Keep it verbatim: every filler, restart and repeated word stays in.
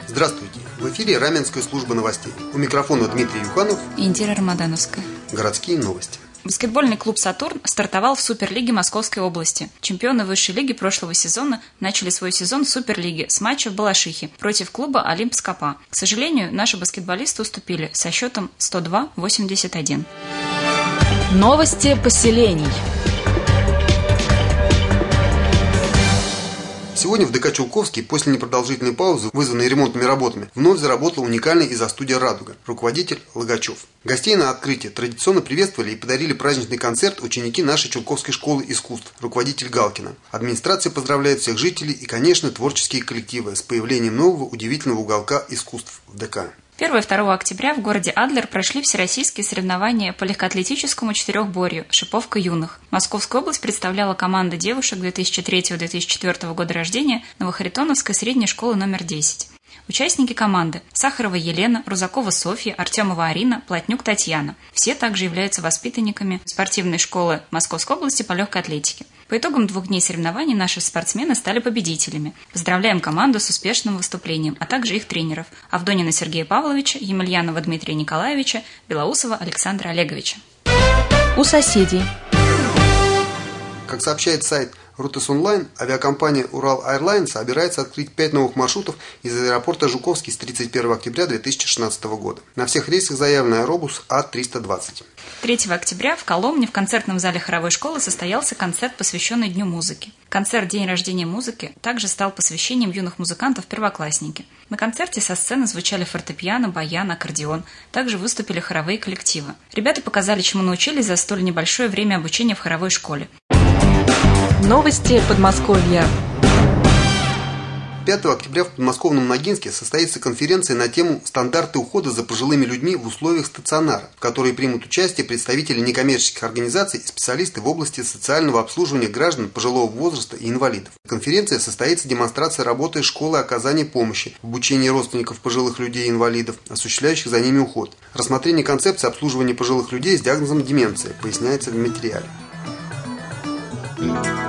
Здравствуйте! В эфире Раменская служба новостей. У микрофона Дмитрий Юханов и Индира Рамадановская. Городские новости. Баскетбольный клуб «Сатурн» стартовал в Суперлиге Московской области. Чемпионы высшей лиги прошлого сезона начали свой сезон в Суперлиге с матча в Балашихе против клуба «Олимп Скопа». К сожалению, наши баскетболисты уступили со счетом сто два восемьдесят один. Новости поселений. Сегодня в ДК Чулковский после непродолжительной паузы, вызванной ремонтными работами, вновь заработала уникальная изо-студия «Радуга», руководитель Логачев. Гостей на открытии традиционно приветствовали и подарили праздничный концерт ученики нашей Чулковской школы искусств, руководитель Галкина. Администрация поздравляет всех жителей и, конечно, творческие коллективы с появлением нового удивительного уголка искусств в ДК. первого и второго октября в городе Адлер прошли всероссийские соревнования по легкоатлетическому четырехборью «Шиповка юных». Московскую область представляла команда девушек две тысячи третьего — две тысячи четвёртого года рождения Новохаритоновской средней школы номер десять. Участники команды – Сахарова Елена, Рузакова Софья, Артемова Арина, Плотнюк Татьяна. Все также являются воспитанниками спортивной школы Московской области по легкой атлетике. По итогам двух дней соревнований наши спортсмены стали победителями. Поздравляем команду с успешным выступлением, а также их тренеров – Авдонина Сергея Павловича, Емельянова Дмитрия Николаевича, Белоусова Александра Олеговича. У соседей. Как сообщает сайт Рутес Онлайн, авиакомпания Урал Airlines собирается открыть пять новых маршрутов из аэропорта Жуковский с тридцать первого октября две тысячи шестнадцатого года. На всех рейсах заявлен аэробус А триста двадцать. третьего октября в Коломне в концертном зале хоровой школы состоялся концерт, посвященный Дню музыки. Концерт «День рождения музыки» также стал посвящением юных музыкантов-первоклассники. На концерте со сцены звучали фортепиано, баян, аккордеон. Также выступили хоровые коллективы. Ребята показали, чему научились за столь небольшое время обучения в хоровой школе. Новости Подмосковья. пятого октября в подмосковном Ногинске состоится конференция на тему «Стандарты ухода за пожилыми людьми в условиях стационара», в которой примут участие представители некоммерческих организаций и специалисты в области социального обслуживания граждан пожилого возраста и инвалидов. В конференции состоится демонстрация работы школы оказания помощи в обучении родственников пожилых людей и инвалидов, осуществляющих за ними уход. Рассмотрение концепции обслуживания пожилых людей с диагнозом деменция, поясняется в материале.